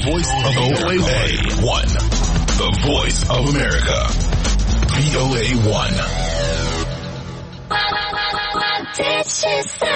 voice of VOA1. The voice of America. VOA1. What did she say?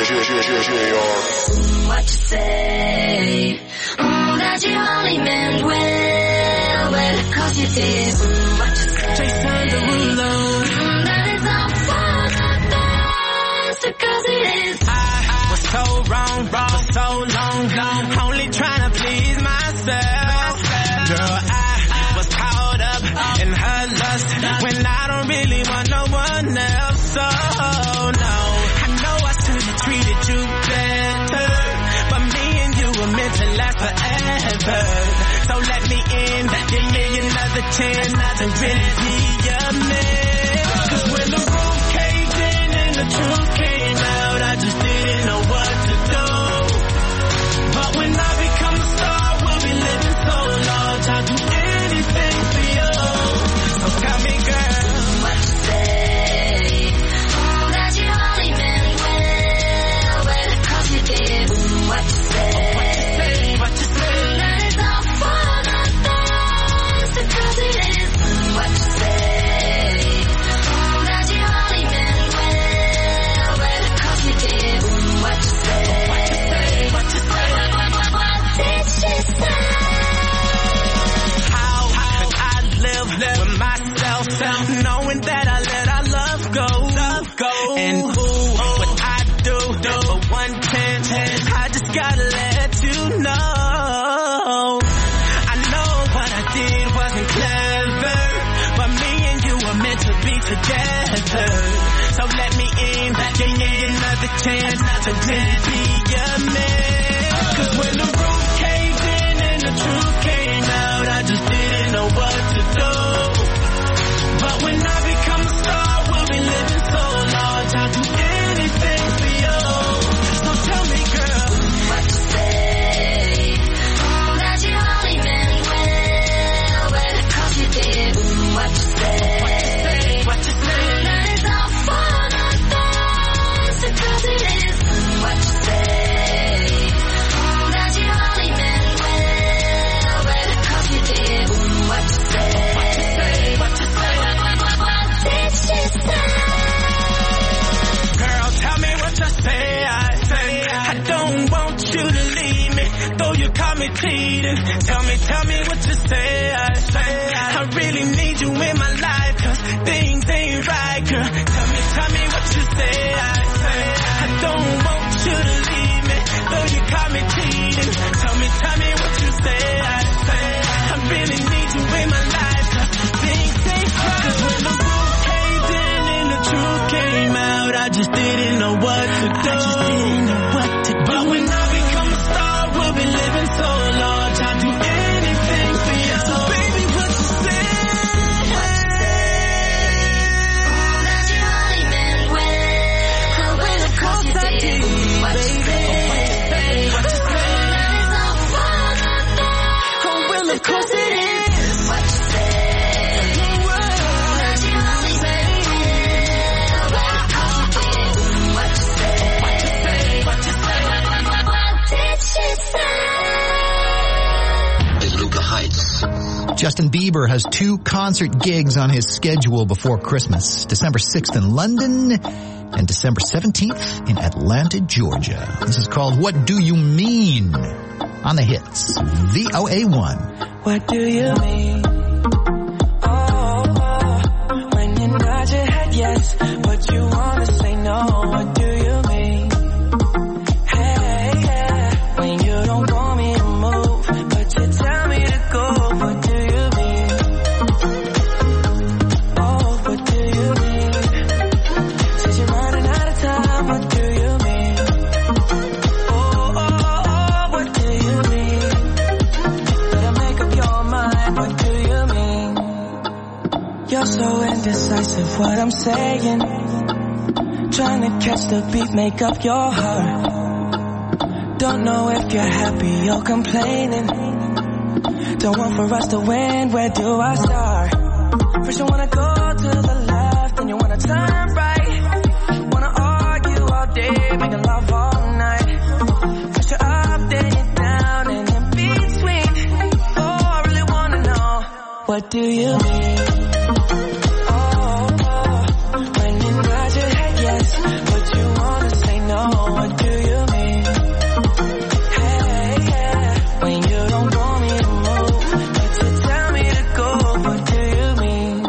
What you say? That you only meant well, cause you did. What you say? Jason Derulo. That it's all for the best, because it is. I was so wrong for so long, only trying to please myself. Girl, I was caught up in her lust when I don't really want no one else. So no, I know I should have treated you better, but me and you were meant to last forever. So let me in, give me another chance to really be your man. Cause when the roof caved in and the truth came out, I just didn't know what to do. But when I become a star, we'll be living so large, I'll do anything for you. So tell me, girl, what you say? That you only meant well, cause you did. What you say? What you say? That it's all for the best, because it is. What you say? That you only meant well, cause you did. What you say? What you say? What did she say? How could I live with myself, knowing that I let our love go? And what I do for 110, I just gotta let you know. I know what I did wasn't clever, but me and you were meant to be together. So let me in, give me another chance to really be your man. Cause when the roof caved in and the truth came out, I just didn't know what to do. But when I become a star, we'll be living so large, I'll do anything for you. So tell me, girl, What you say? That you only meant well, cause you did. What you say? what you say? That it's all for the best, because it is. What you say? That you only meant well, cause you did. What you say? What you say? What did she say? Girl, tell me what you say. I don't want you to leave me, though you caught me cheating. Tell me what you say. I really need you in my life, cause things ain't right, girl. Tell me what you say. I don't want you to leave me, though you caught me cheating. Tell me what you say. I really need you in my life, cause things ain't right. Cause when the roof caved in and the truth came out, I just didn't know what to do. But when I become a star, we'll be living so large, I'll do anything for you. So baby, what you say? That you only meant well, cause you did. What you say? What you say? That it's all for the best, Oh, well, of course it is. what you say? That you only meant well, cause you did. What you say? What you say? What you say? What did she say? Luca Heights. Justin Bieber has 2 concert gigs on his schedule before Christmas. December 6th in London and December 17th in Atlanta, Georgia. This is called What Do You Mean? On the hits. VOA1. What do you mean? Oh, when you nod your head yes, but you wanna say no. What do you mean? Hey, yeah, when you don't want me to move, but you tell me to go. What do you mean? Oh, what do you mean? Since you're running out of time, what do you mean? Oh, what do you mean? Better make up your mind, what do you mean? You're so indecisive, what I'm saying. Trying to catch the beat, make up your heart. Don't know if you're happy or complaining. Don't want for us to win, where do I start? First you wanna go to the left, then you wanna turn right. Wanna argue all day, making love all night. First you're up, then you're down, and in between. what do you mean? When you nod your head yes, but you wanna say no, what do you mean? Hey, yeah. When you don't want me to move, but you tell me to go, what do you mean?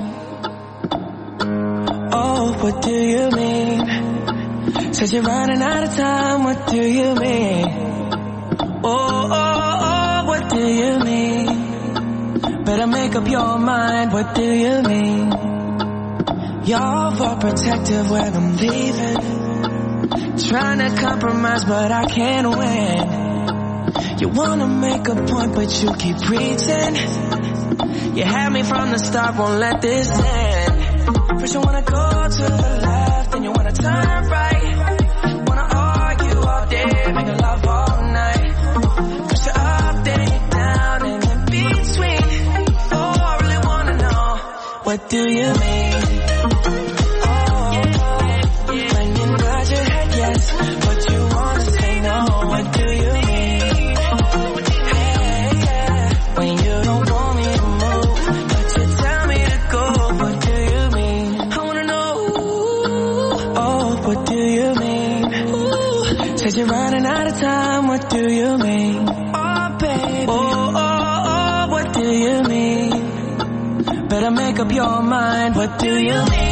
Oh, what do you mean? Said you're running out of time, what do you mean? Oh, what do you mean? Better make up your mind, what do you mean? You're overprotective when I'm leaving. Trying to compromise, but I can't win. You wanna make a point, but you keep preaching. You had me from the start, won't let this end. First you wanna go to the left, then you wanna turn right. Wanna argue all day, make love all night. First you're up, then you're down, and in between. Oh, I really wanna know, what do you mean? When you nod your head yes, but you wanna say no, what do you mean? Hey, yeah. When you don't want me to move, but you tell me to go, what do you mean? I wanna know, oh, what do you mean? Said you're running out of time, what do you mean? Oh, baby, oh, what do you mean? Better make up your mind, what do you mean?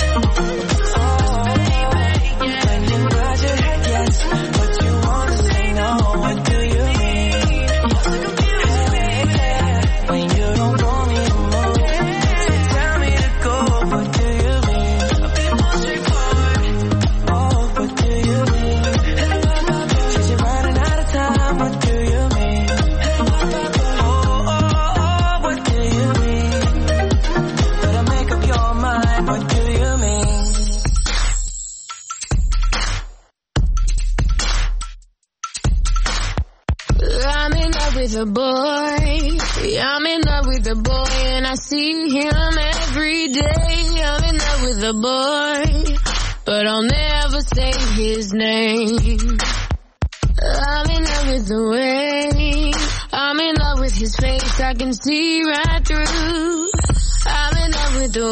A boy, I'm in love with a boy, and I see him every day. I'm in love with a boy, but I'll never say his name. I'm in love with the way, I'm in love with his face, I can see right through. I'm in love with the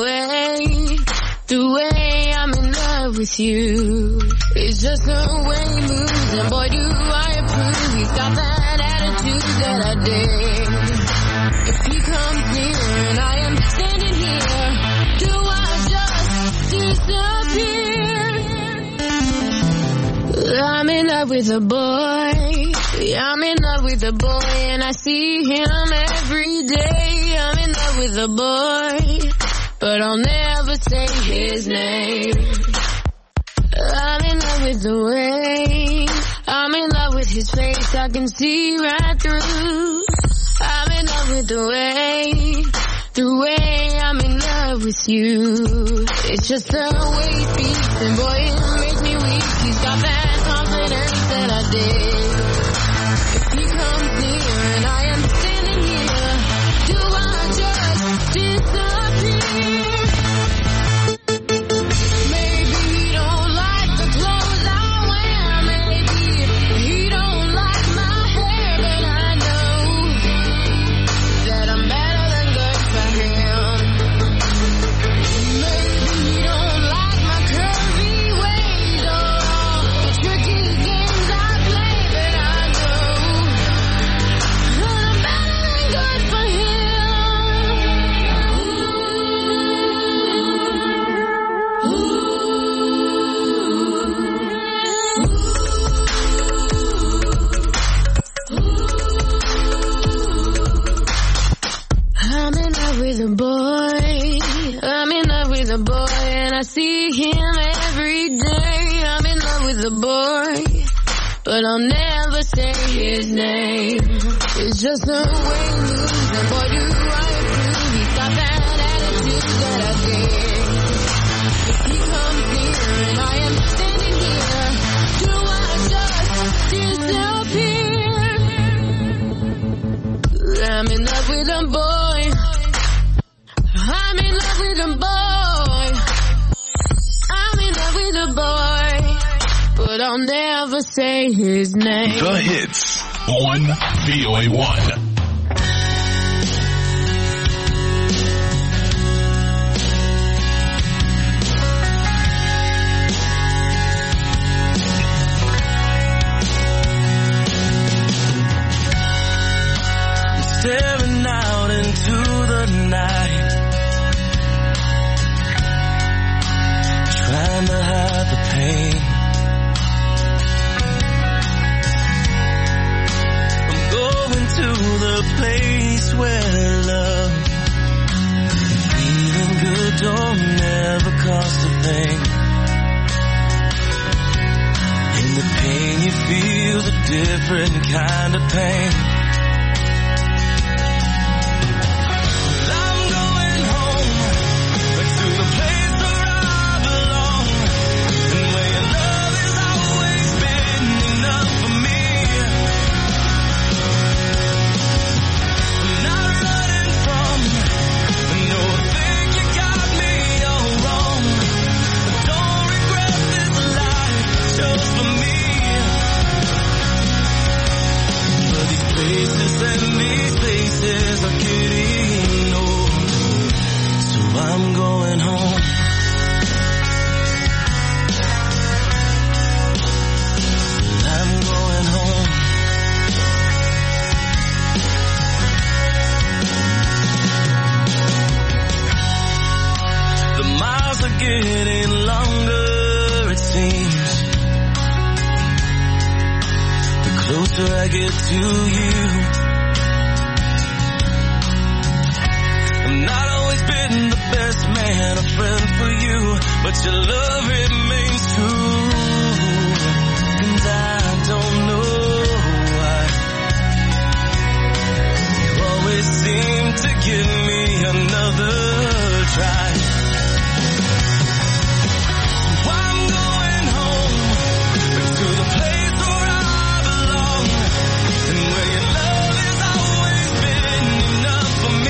way I'm in love with you. It's just the way he moves, and boy do I approve. He's got that attitude that I dig. If he comes near and I am standing here, do I just disappear? I'm in love with a boy, I'm in love with a boy, and I see him every day. I'm in love with a boy, but I'll never say his name. I'm in love with the way, I'm in love with his face, I can see right through. I'm in love with the way I'm in love with you. It's just the way he speaks, and boy it makes me weak. He's got that confidence that I dig. If he comes near and I am standing here, do I just disappear? Maybe he don't like the clothes I wear, maybe he don't like my hair, but I know that I'm better than good for him. Maybe he don't like my curvy ways or all the tricky games I play, but I know that I'm better than good for I'm in love with a boy, I'm in love with a boy, and I see him every day. I'm in love with a boy, but I'll never say his name. It's just the way he moves, and boy do I approve. He's got that attitude that I dig. If he comes near and I am standing here, do I just disappear? I'm in love with a boy, I'm in love with a boy, I'm in love with a boy, but I'll never say his name. The hits on VOA1. staring out into the night, trying to hide the pain. I'm going to the place where love and feeling good don't never cost a thing. And the pain you feel's a different kind of pain. I'm going home. I'm going home. The miles are getting longer, it seems. The closer I get to you. I'm not always been the best man, a friend for you, but your love remains true. And I don't know why you always seem to give me another try. So I'm going home to the place where I belong, and where your love has always been enough for me.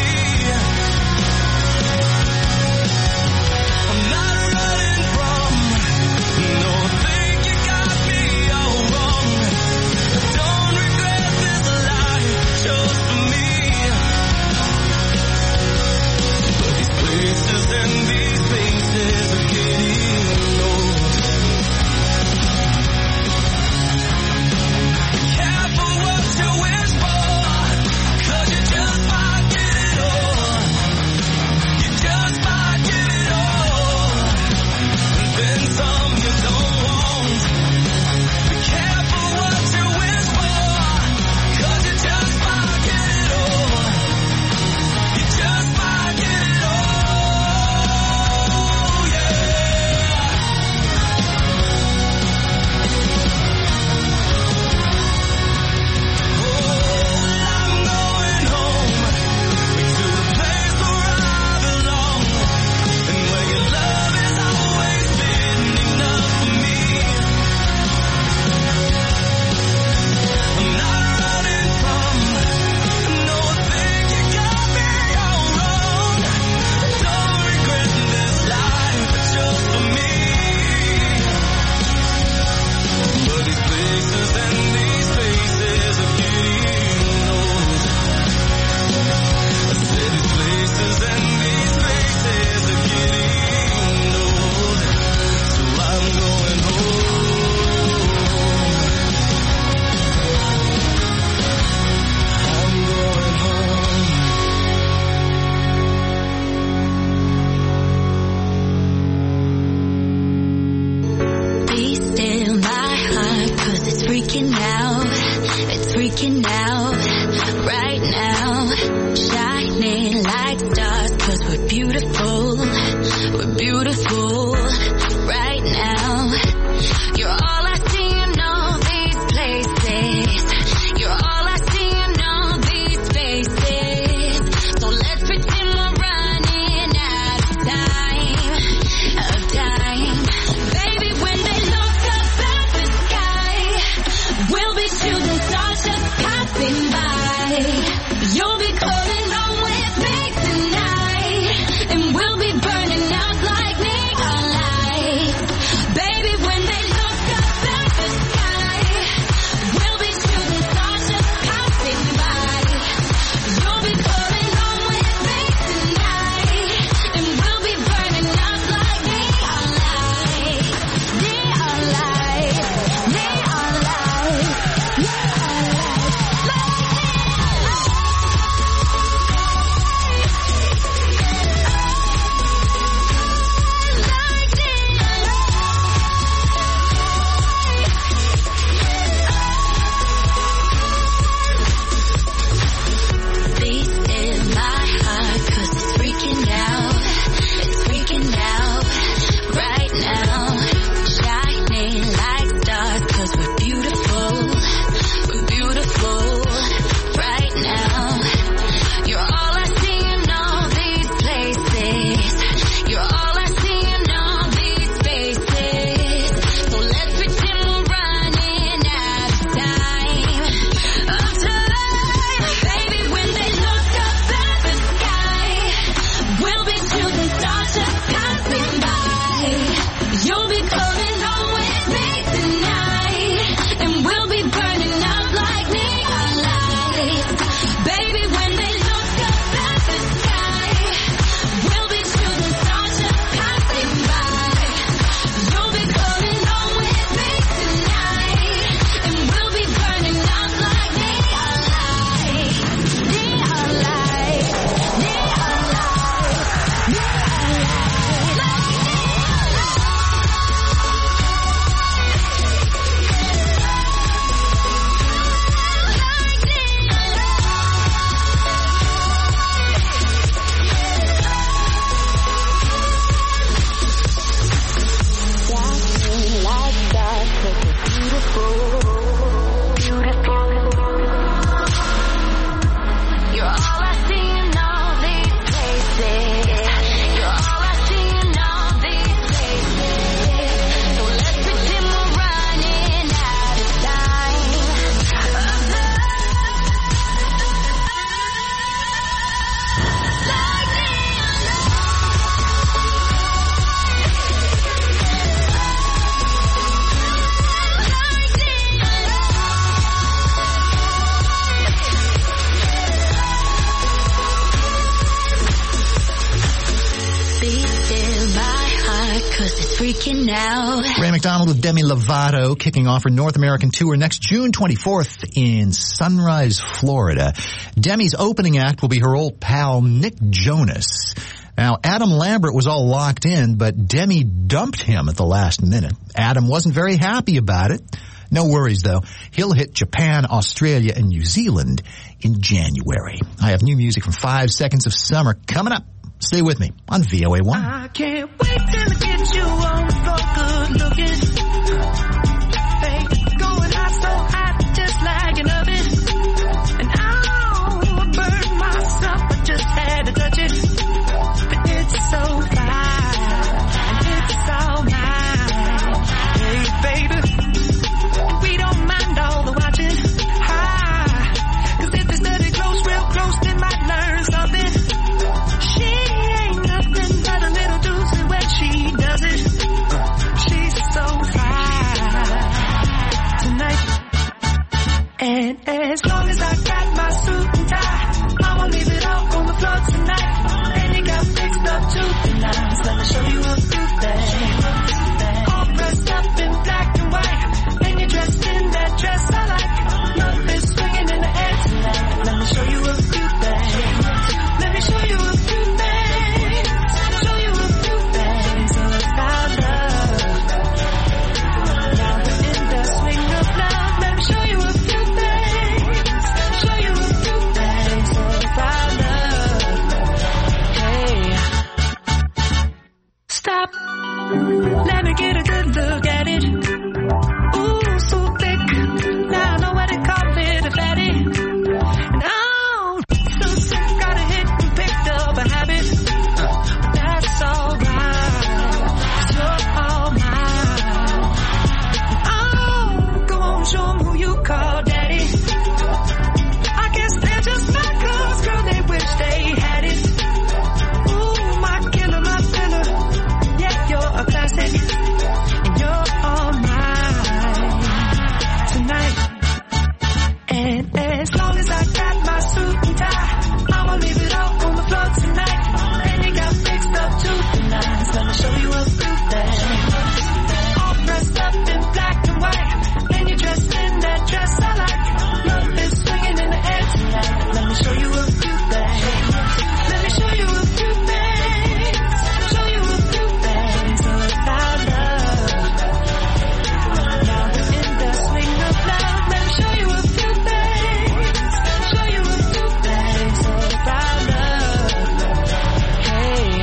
You'll be calling home with me tonight, and we'll be burning out like neon lights. Baby, when talking now. Ray McDonald with Demi Lovato kicking off her North American tour next June 24th in Sunrise, Florida. Demi's opening act will be her old pal Nick Jonas. Now, Adam Lambert was all locked in, but Demi dumped him at the last minute. Adam wasn't very happy about it. No worries, though. He'll hit Japan, Australia, and New Zealand in January. I have new music from 5 Seconds of Summer coming up. Stay with me on VOA1. I can't wait till I get you on the floor, good looking. Hey, going hot, so hot, just like an oven. And I'll burn myself, I just had to touch it. But it's so fine, and it's all mine. Hey, baby, we don't mind all the watching. Hi, 'cause if they study close, real close, they might learn something. She ain't nothing but a little doozy when she does it. She's so fine tonight. And as long as I got my suit and tie, I'ma leave it all on the floor tonight. And you got fixed up to the nines. Let me show you a few things. All dressed up in black and white, and you're dressed in that dress I like. Love is swinging in the air tonight. Let me show you a few things. Let me show you a few things. Show you a few things about love. Now we're in the swing of love. Let me show you a few things. Show you a few things about love. Hey, stop. Let me get a good look at it. Ooh, so thick. Now I know what they call it, a fatty. And oh, so sick, got a hit and picked up a habit. That's alright, 'cause you're all mine. Oh, go on, show 'em who you call daddy. I guess they're just my cause, girl, they wish they had it. Ooh, my killer, my filler. Yeah, you're a classic, and you're all mine tonight. And as long as I got my suit and tie, I'ma leave it all on the floor tonight. And you got fixed up to the nines. Let me show you a few things. All dressed up in black and white, and you're dressed in that dress I like. Love is swinging in the air tonight. Let me show you a few things. Let me show you a few things. Show you a few things about love. Now we're in the swing of love. Let me show you a few things. Show you a few things about love. Hey,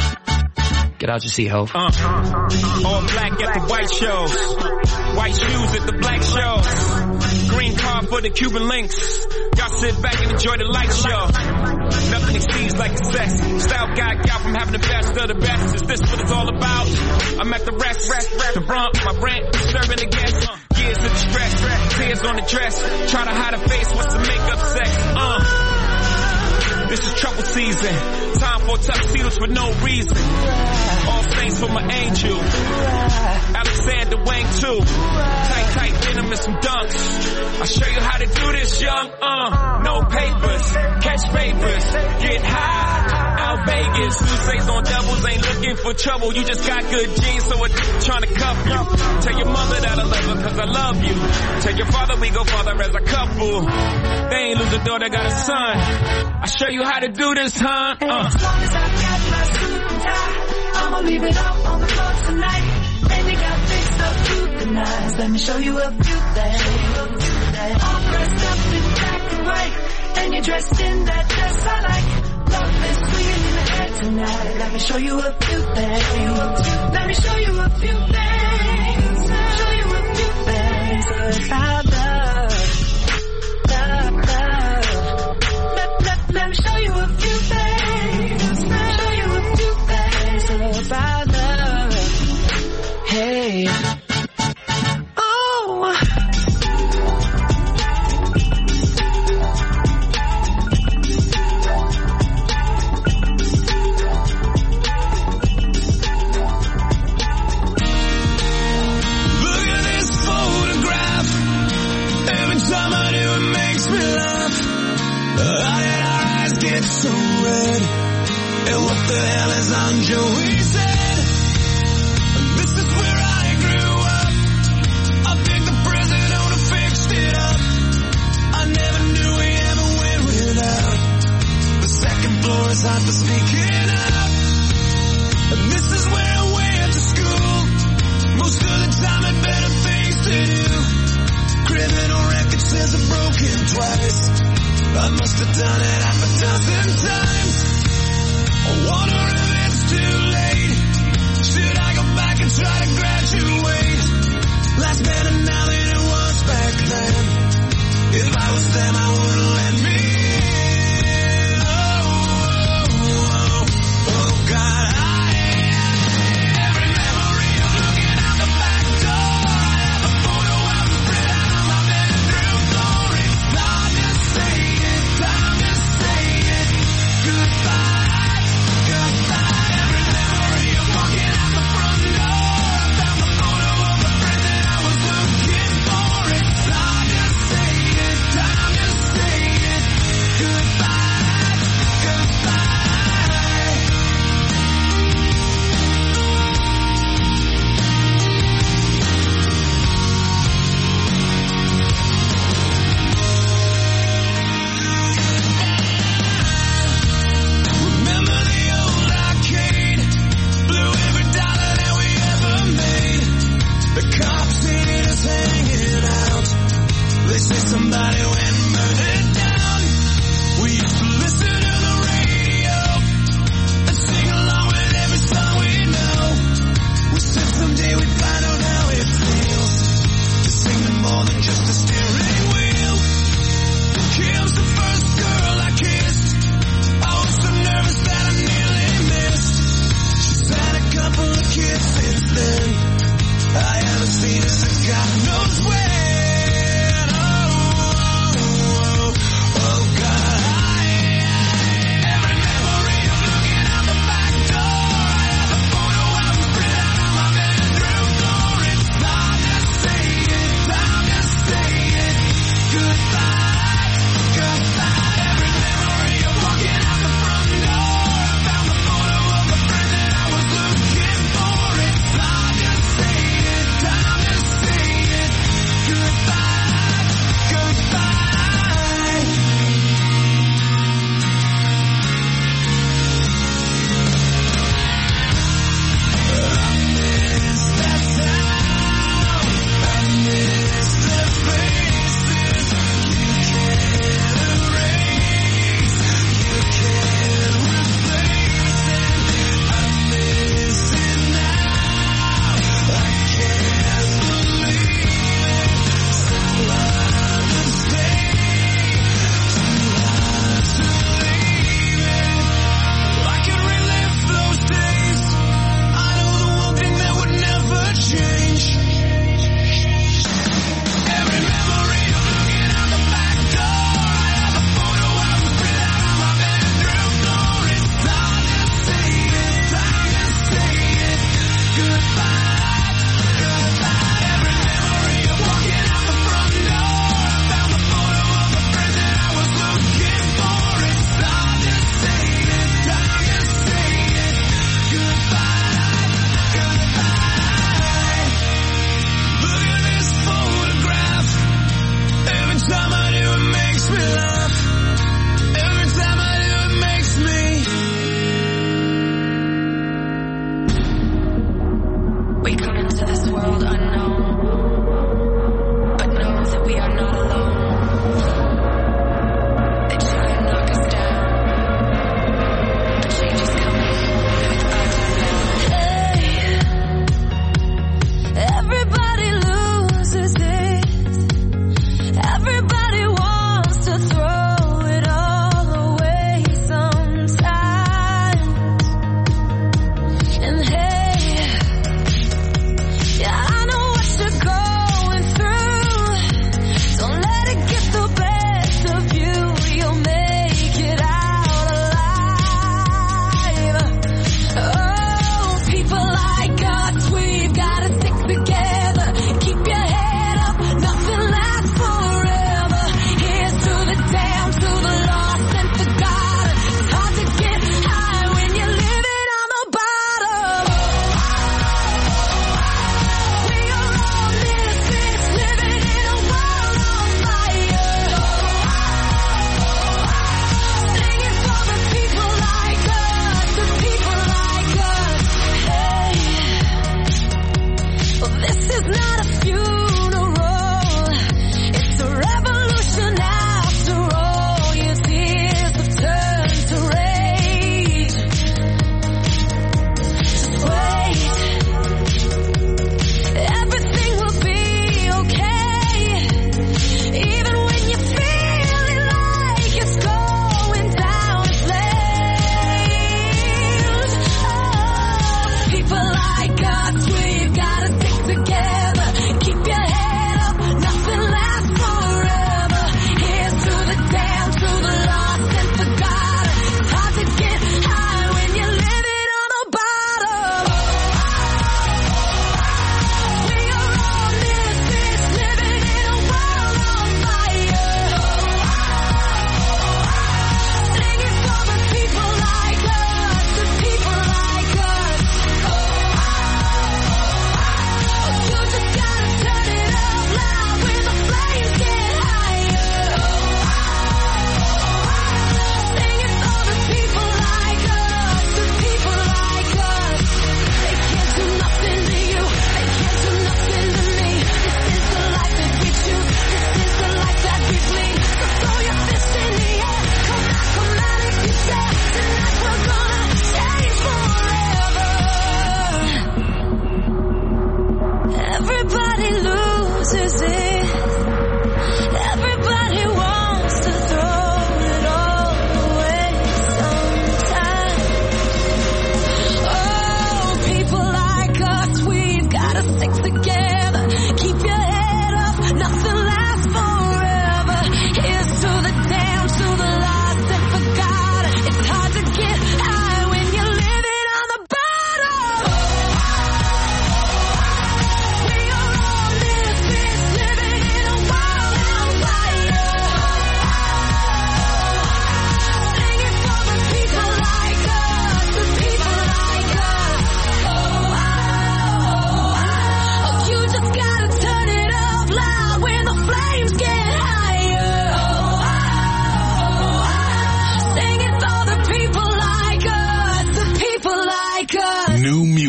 Get out your seat, ho. All black at the white shows. White shoes at the black shows. Green car for the Cuban links. Y'all sit back and enjoy the light show. Nothing exceeds like excess. Style guy gal from having the best of the best. Is this what it's all about? I'm at the rest. The brunt, my rent, serving the guests. Years of distress, tears on the dress. Try to hide a face, what's the makeup sex? This is trouble season. Time for tuxedos for no reason. All saints for my angel. Alexander Wang too. Tight denim and some dunks. I'll show you how to do this, young. No papers, catch favors, get high. Out Vegas, Tuesdays on doubles, ain't looking for trouble. You just got good genes, so I'm trying to cuff you. Tell your mother that I love her, 'cause I love you. Tell your father we go farther as a couple. They ain't lose a daughter, got a son. I'll show you how to do this, huh? As long as I got my suit and tie, I'ma leave it all on the floor tonight. And you got fixed up to the nines. Let me show you a few things. All dressed up in black and white, and you're dressed in that dress I like. Love is swinging in the air tonight. Let me show you a few things. Let me show you a few things. Show you a few things about love. Love. Let me show you a few things. Show you a few things about love. Hey. Oh. Look at this photograph. Every time I do it makes me laugh. How did our eyes get so red? And what the hell is on Joey's head? This is it's hard for speaking up. And this is where I went to school. Most of the time had better things to do. Criminal record says I've broken twice. I must have done it half a dozen times. I wonder if it's too late. Should I go back and try to graduate? Life's better now than it was back then. If I was them, I wouldn't let me in. Oh God, every memory of looking out the back door. I have a photo out and spread out on my bedroom floor. It's time to say it, goodbye, goodbye. Every memory of walking out the front door. I found the photo of the friend that I was looking for. It's time to say it, time to say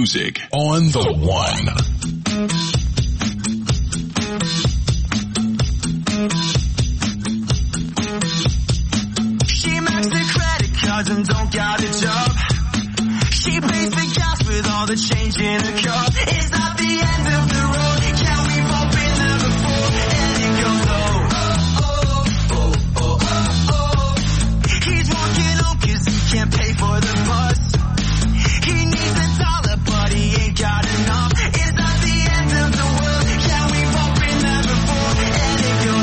music on the one. She maxed the credit cards and don't got a job. She pays the gas with all the change in her car. It's not the end of the road. Yeah, we've all been there before. And it goes, He's walking home 'cause he can't pay for the bus. He needs $1, but he ain't got enough. It's not the end of the world. Yeah, we've all been there before. And it goes,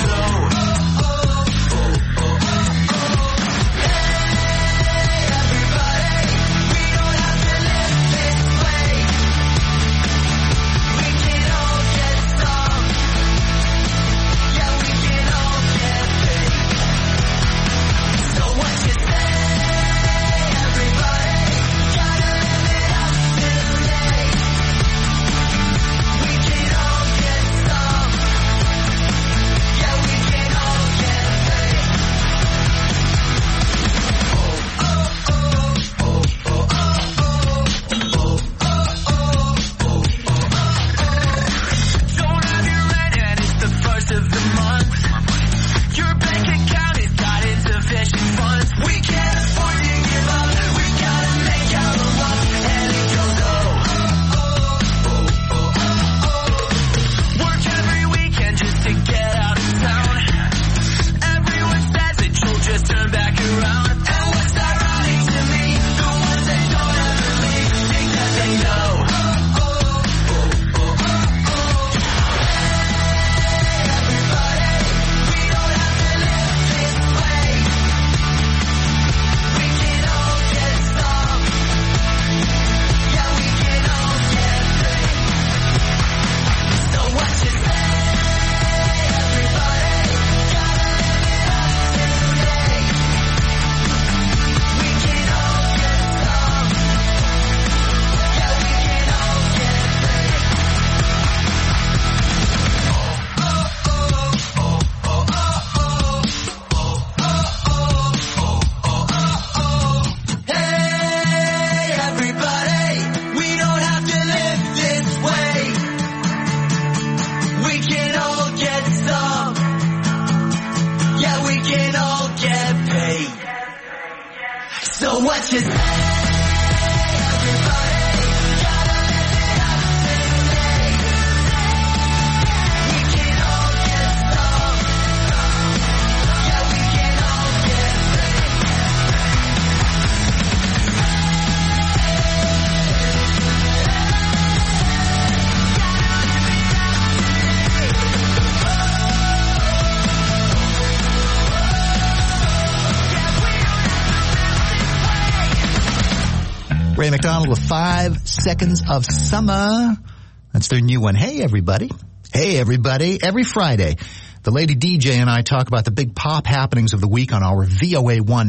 Ray McDonald with 5 Seconds of Summer. That's their new one. Hey, everybody. Hey, everybody. Every Friday, the lady DJ and I talk about the big pop happenings of the week on our VOA1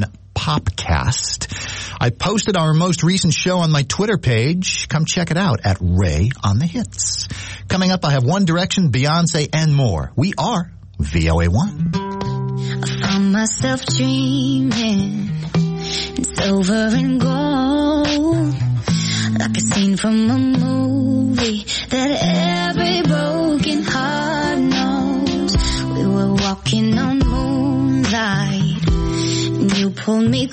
Popcast. I posted our most recent show on my Twitter page. Come check it out at Ray on the Hits. Coming up, I have One Direction, Beyonce, and more. We are VOA1. I found myself dreaming in silver and gold, like a scene from a movie that every broken heart knows. We were walking on moonlight, and you pulled me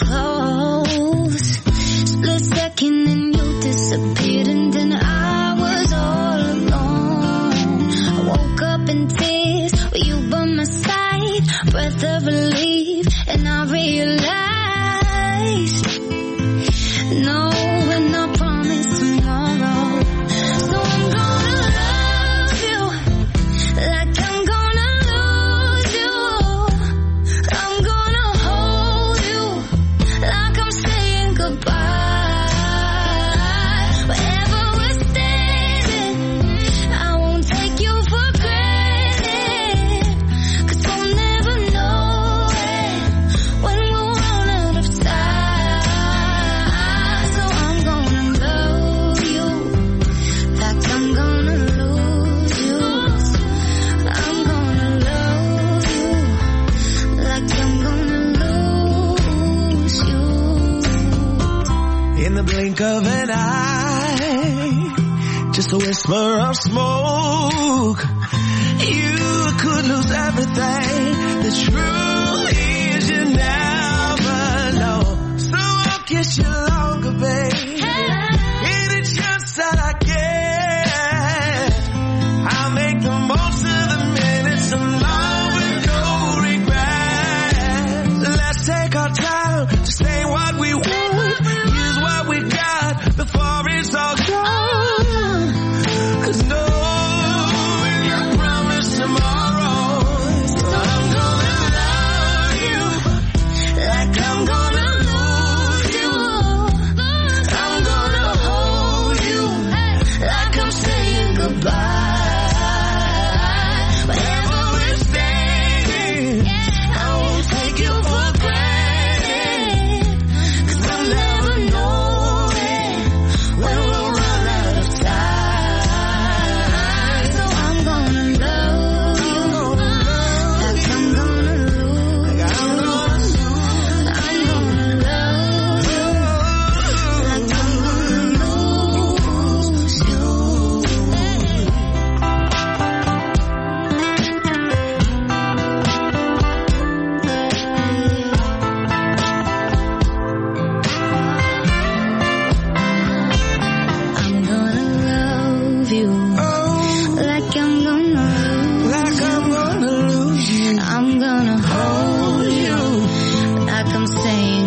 close. Split second and you disappeared, and then I was all alone. I woke up in tears with you by my side, breath of relief, and I realized no, we're not promised tomorrow. So I'm gonna love you like I'm gonna lose you. I'm gonna hold you like I'm saying goodbye. Wherever we're standing, I won't take you for granted, 'cause we'll never know it when we're run out of time. In the blink of an eye, just a whisper of smoke. You could lose everything. The truth is you never know. So I'll kiss you longer, babe. Any chance that I get, I'll make the most of the minutes alone with no regret. Let's take our time to say what we want. Use what we got before it's all gone. 'Cause no one can promise tomorrow. So I'm gonna love you like I'm gonna lose you. I'm gonna hold you like I'm saying goodbye. Wherever we're standing, I won't take you for granted. 'Cause I'll never know when we'll run out of time. So I'm gonna love you like I'm gonna lose. I'm gonna love you like I'm gonna lose you. I'm gonna love you like I'm gonna lose you. I'm gonna hold you like I'm saying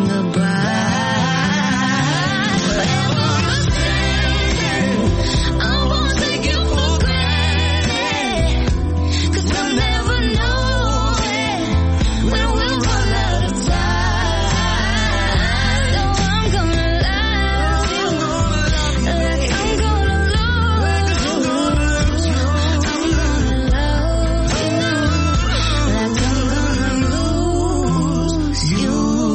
goodbye. Wherever we're standing, I won't take you for granted. 'Cause we'll never know when we'll run out of time. So I'm gonna love you like I'm gonna lose you. I'm gonna love you like I'm gonna lose you.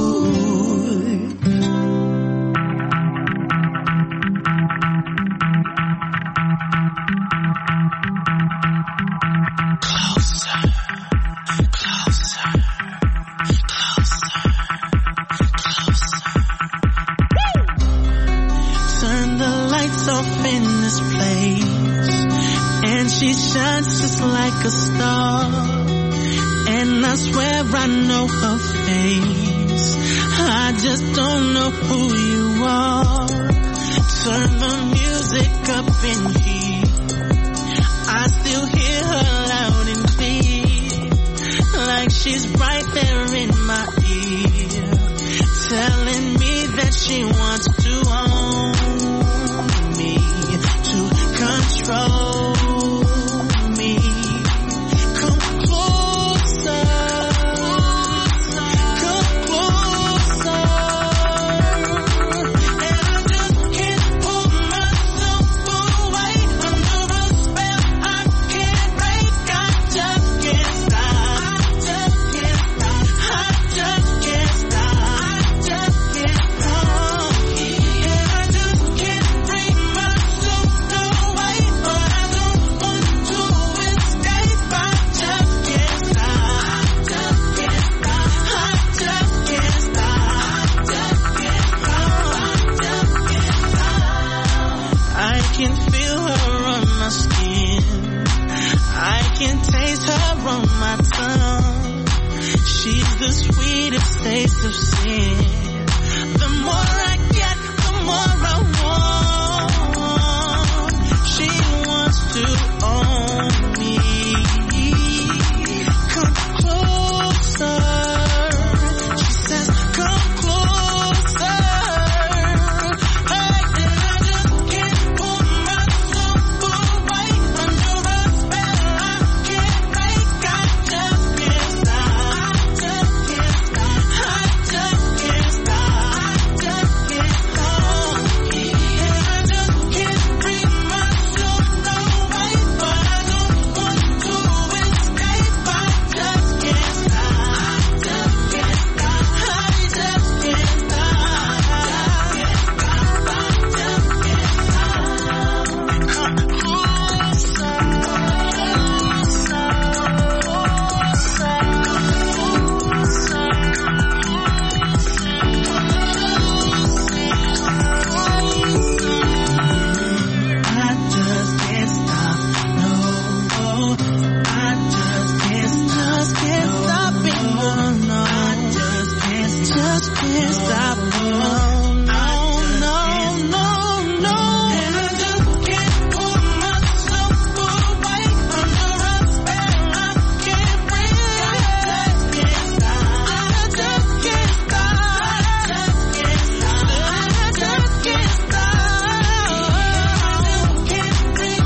Turn the lights off in this place, and she shines just like a star. And I swear I know her face, I just don't know who you are. Turn the music up in here, I still hear her loud and clear, like she's right there in my ear, telling me that she wants to own me, to control me. Come closer, come closer, and I just can't pull myself away under a spell I can't break. I just can't stop. I just can't stop. I just can't stop. I just can't stop. And I just can't bring myself away, but I don't want to escape. I just can't stop. I just can't stop. I just can't stop. I just can't stop. I can feel her on my skin, I can taste her on my tongue. She's the sweetest taste of sin. The more I get, the more I want. She wants to own me. Come closer. She says, come closer. Hey, and I just can't pull myself away under a spell I can't break. I just can't stop. I just can't stop. I just can't stop. can't stop. No, no, no, no. And I just can't pull myself away under a spell. I can't breathe. I just can't stop. I just can't stop. I just can't stop. I can't breathe.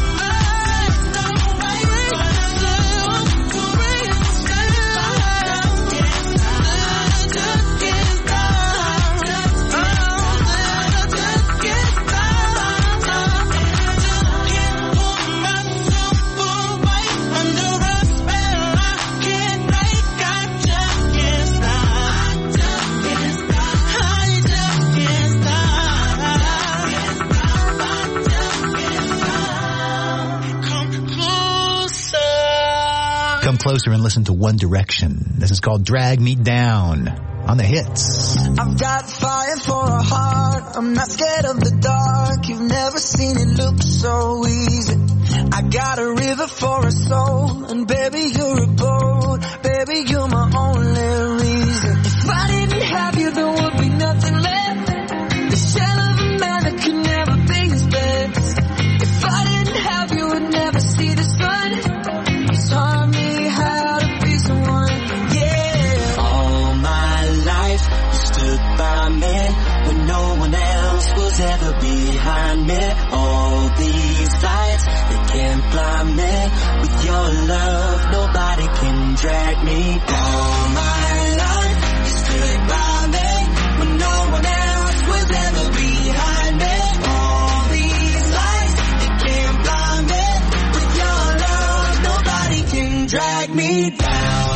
Come closer and listen to One Direction. This is called Drag Me Down on the hits. I've got fire for a heart. I'm not scared of the dark. You've never seen it look so easy. I got a river for a soul. And baby, you're a boat. Baby, you're my only reason. If I didn't have you, there would be nothing left. The shell of a man that could never be his best. If I didn't have you, I'd never see the sun. You taught me how to be someone. Yeah. All my life, you stood by me when no one else was ever behind me. All these lights, they can't blind me. With your love, nobody can drag me down. All my life, you stood by me when no one else was ever behind me. All these lights, they can't blind me. With your love, nobody can drag me down.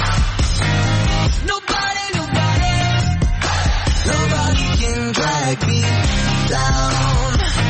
Nobody can drag me down.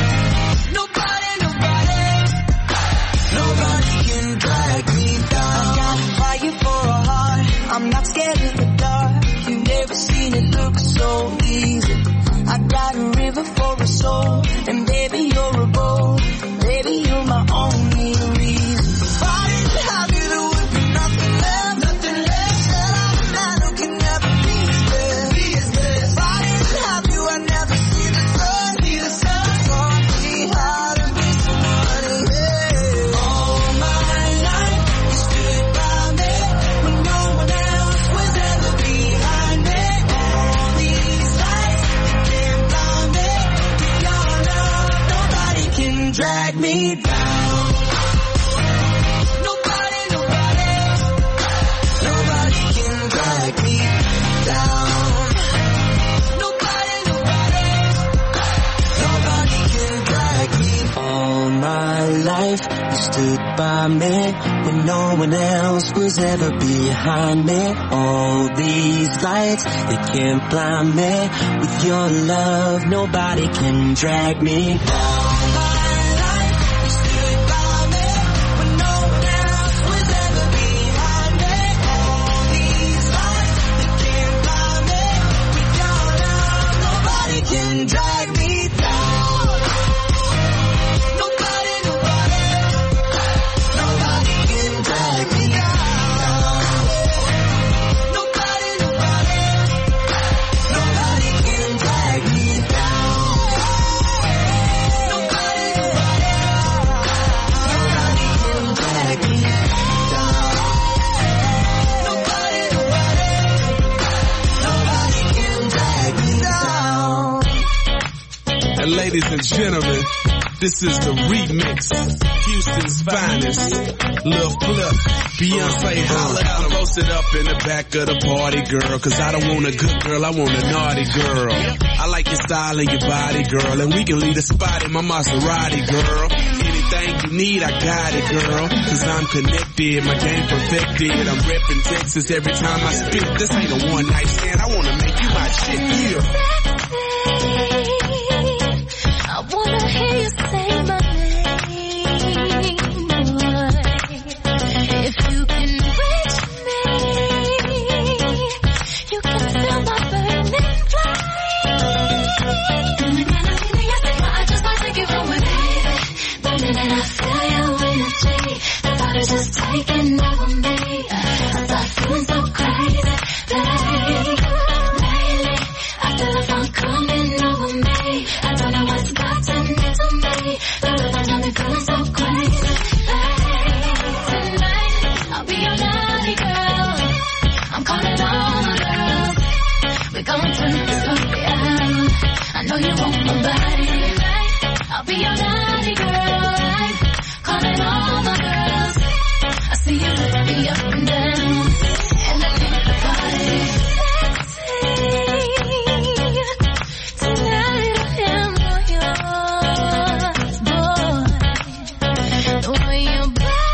Nobody can drag me down. I got fire for a heart. I'm not scared of the dark. You've never seen it look so easy. I got a river for a soul. And baby, you're a boat. Baby, you're my only reason. If I didn't have you, there would be nothing left. Nothing left. Said I'm a man who can never be his best. If I didn't have you, I'd never see the sun. Taught me how to be somebody. Yeah. All my life, you stood by me when no one else was ever behind me. All these lights, they can't blind me. With your love, nobody can drag me down. Nobody can drag me down. Nobody can drag me. All my life, you stood by me when no one else was ever behind me. All these lights, they can't blind me. With your love, nobody can drag me down. Drag me down. Nobody can drag me down. Nobody can drag me down. Nobody can drag me down. Nobody can drag me down. And ladies and gentlemen, this is the remix, Houston's finest, Lil Flip, Beyonce holla at 'em. Posted up in the back of the party, girl, cause I don't want a good girl, I want a naughty girl. I like your style and your body, girl, and we can leave the spot in my Maserati, girl. Anything you need, I got it, girl, cause I'm connected, my game perfected. I'm reppin' Texas every time I spit. This ain't a one night stand, I wanna make you my shit, yeah. I wanna hear you say my name, boy. If you can reach me, you can feel my burning flame. I just might take it from me, baby. The minute I feel your energy, the thought is just taking over me. I start feeling so crazy, baby. Lately, know you want my body. I'll be your naughty girl. Calling all my girls. I see you look me up and down. And I think about it. Tonight I am all yours, boy. The way your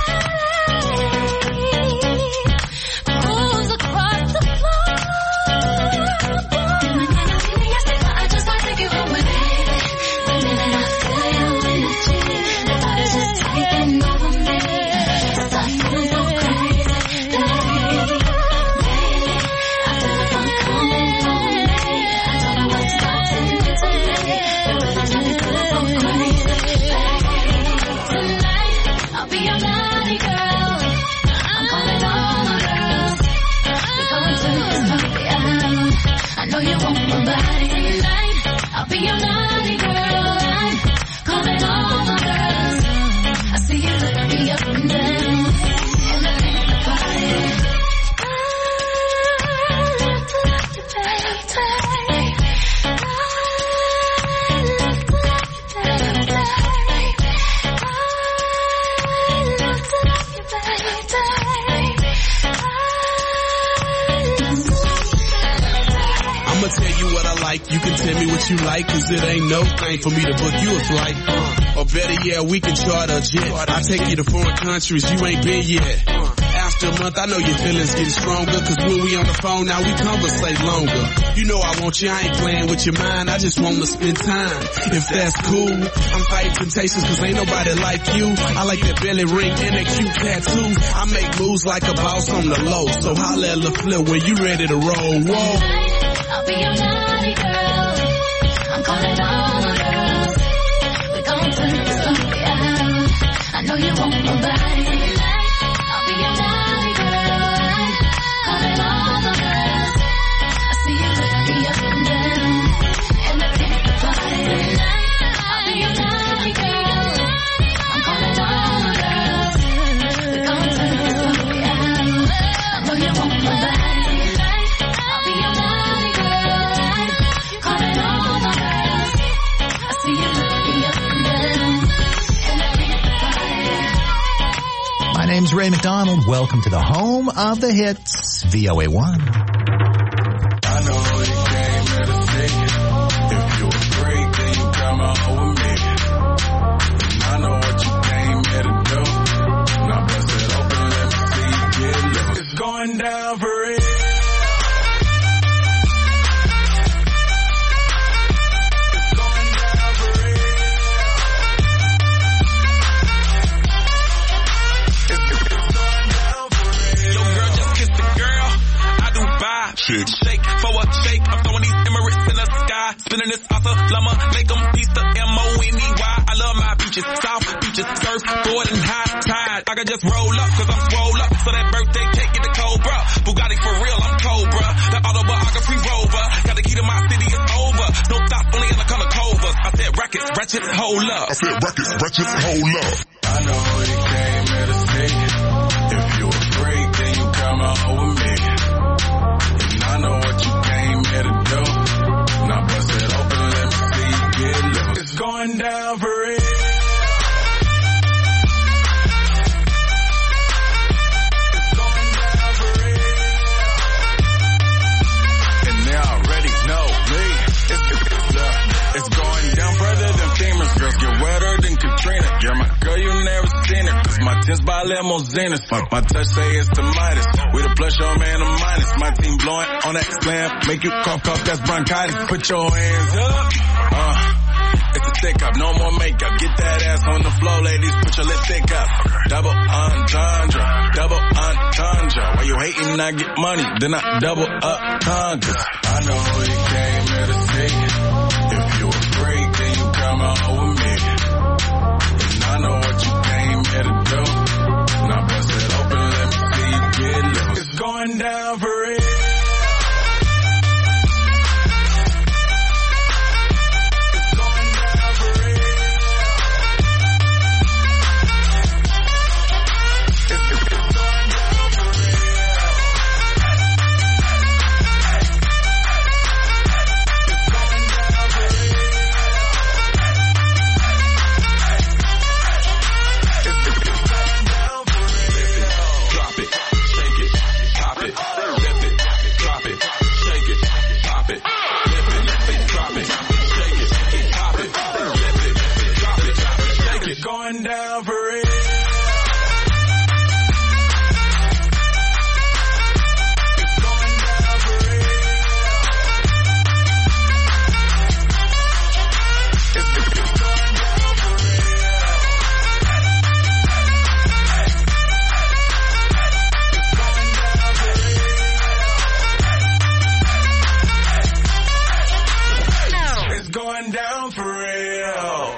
body moves across the floor, boy. I just want to take you home with me. The minute I feel your energy, the body's just taking over me. Start feeling so crazy, lately. I feel like I'm coming home. I don't know what's stopping me today. The rhythm's really feeling so crazy, tonight I'll be your naughty girl. I'm calling all my girls. We're going to this party out. I know you want my body tonight. I'll be your naughty girl. I'm calling all my girls. I see you look me up and down. And I think about it. I love to love you, baby. I love to love you, baby. I'ma tell you what I like, you can tell me what you like, cause it ain't no thing for me to book you a flight. Or better yet, we can charter a jet. I'll take you to foreign countries you ain't been yet. After a month, I know your feelings getting stronger, cause when we on the phone now, we conversate longer. You know I want you, I ain't playing with your mind, I just wanna spend time. If that's cool, I'm fighting temptations cause ain't nobody like you. I like that belly ring and that cute tattoo. I make moves like a boss on the low, so holla at La Flip when you ready to roll. Whoa. I'll be your naughty girl. I'm calling all my girls. We're gon' turn this party out. I know you want my body tonight. I'll be your naughty girl. Calling all my girls. I see you look me up and down. And I think about it tonight. I'll be your naughty girl. I'm calling all my girls. We're gon' turn this party out. I know you want my body tonight. I'll be your naughty girl. Calling all my girls. I see you look me up and down. And I think about it. My name's Ray McDonald. Welcome to the home of the hits, VOA1. I know you came here to see it. If you a freak, then you come out with me. And I know what you came here to do. Now bust it open, let me see you get loose. It's going down for real. Shake for a shake, I'm throwing these Emirates in the sky. Spinning this awesome llama, make them piece the M-O-N-E-Y. I love my beaches, south beaches, surfboard and high tide. I can just roll up, cause I'm swole up. So that birthday cake get the Cobra. Bugatti for real, I'm Cobra. The autobiography rover. Got the key to my city, it's over. No thoughts, only in the color Cobras. I said rackets, ratchet, hold up. I said rackets, ratchet, hold up. I know you came here to see it. If you a freak, then you come out with me. I know what you came here to do. Now bust it open, let me see you get loose. It's going down for real. It's going down for real. And they already know me. It's going down further than famous. Girls get wetter than Katrina. You're my girl, you never seen it. Cause my tins by limousines. My touch say it's the Midas. We the plus your man a minus. My team blowing on that slam. Make you cough, that's bronchitis. Put your hands up. It's a stick up, no more makeup. Get that ass on the floor, ladies. Put your lipstick up. Double entendre. While you hating, I get money. Then I double up conquer. I know you came here to see it. If you a freak, then you come out with me. And I know what you came here to do. Now bust it open, let me see you get loose. It's going down for real. It's going down for real. It's going down for real. going down for real.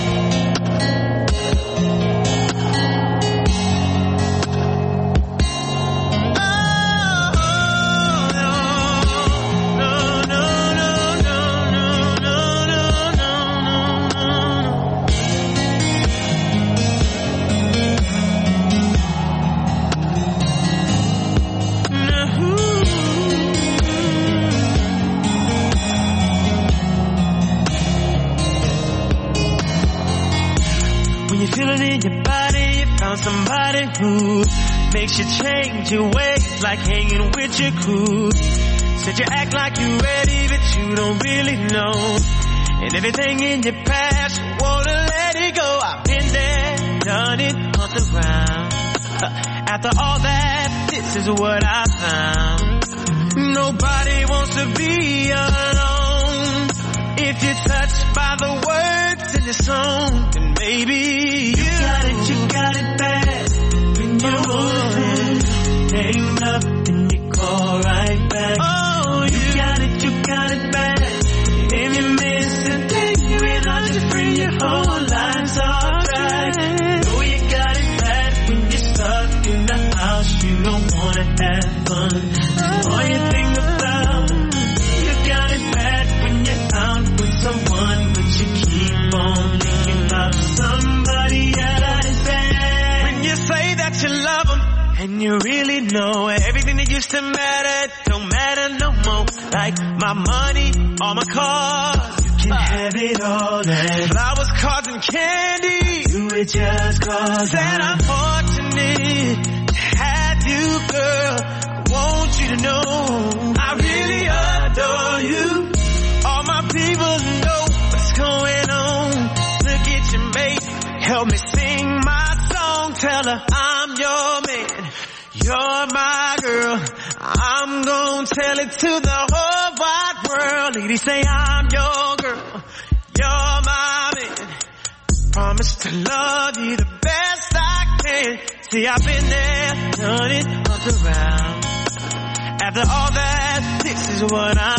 Feeling in your body, you found somebody who makes you change your ways, like hanging with your crew. Said you act like you're ready, but you don't really know. And everything in your past, you wanna let it go. I've been there, done it, on the ground. After all that, this is what I found. Nobody wants to be alone. If you're touched by the words in the song, then maybe you got it bad. When you're moving, hang up and you call right back. Oh, you got it bad. If you miss a day without you free, your whole life's off track. Oh, you got it bad when you're stuck in the house, you don't wanna have fun. All you think about, you got it bad when you're out with someone, but you keep on thinking about somebody else. When you say that you love them, and you really know everything that used to matter don't matter no more. Like my money, all my cars, you can have it all. That flowers, cards, and candy, you would just cause. Said I'm fortunate to have you, girl. I want you to know I really adore you. All my people know what's going on. Look at your mate, help me sing my song. Tell her I'm your man, you're my girl. I'm gonna tell it to the whole wide world. Ladies say I'm your girl, you're my man. Promise to love you the best I can. See, I've been there, done it, up around. After all that, this is what I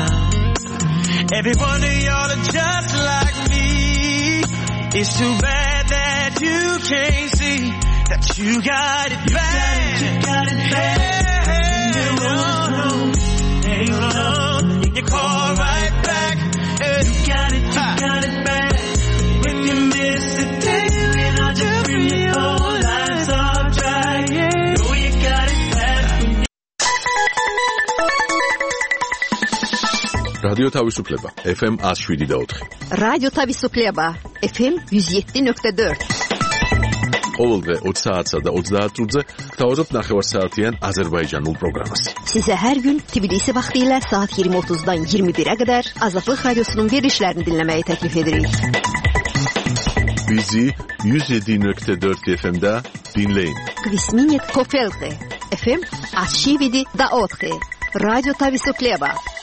found. Every one of y'all are just like me. It's too bad that you can't see that you got it bad. You got it bad. Hang on, and you call right back. You got it bad. When you miss a day without you free, your whole life's off track. Oh, you got it bad. Radio Tavisupleba, FM 107.4. Radio Tavisupleba, FM 107.4. ყოველდღე 20 საათსა და 30 წუთზე გთავაზობთ ნახევარსაათიან აზერბაიჯანულ პროგრამას. Size her gün Tbilisi vaxtilə saat 20:30-dan 21-ə qədər Azadlıq Radiosunun verilişlərini dinləməyi təklif edirik. Bizi 107.4 FM-də dinləyin. Kvisminit Kofelte, FM 107.4. Radio Tavisupleba.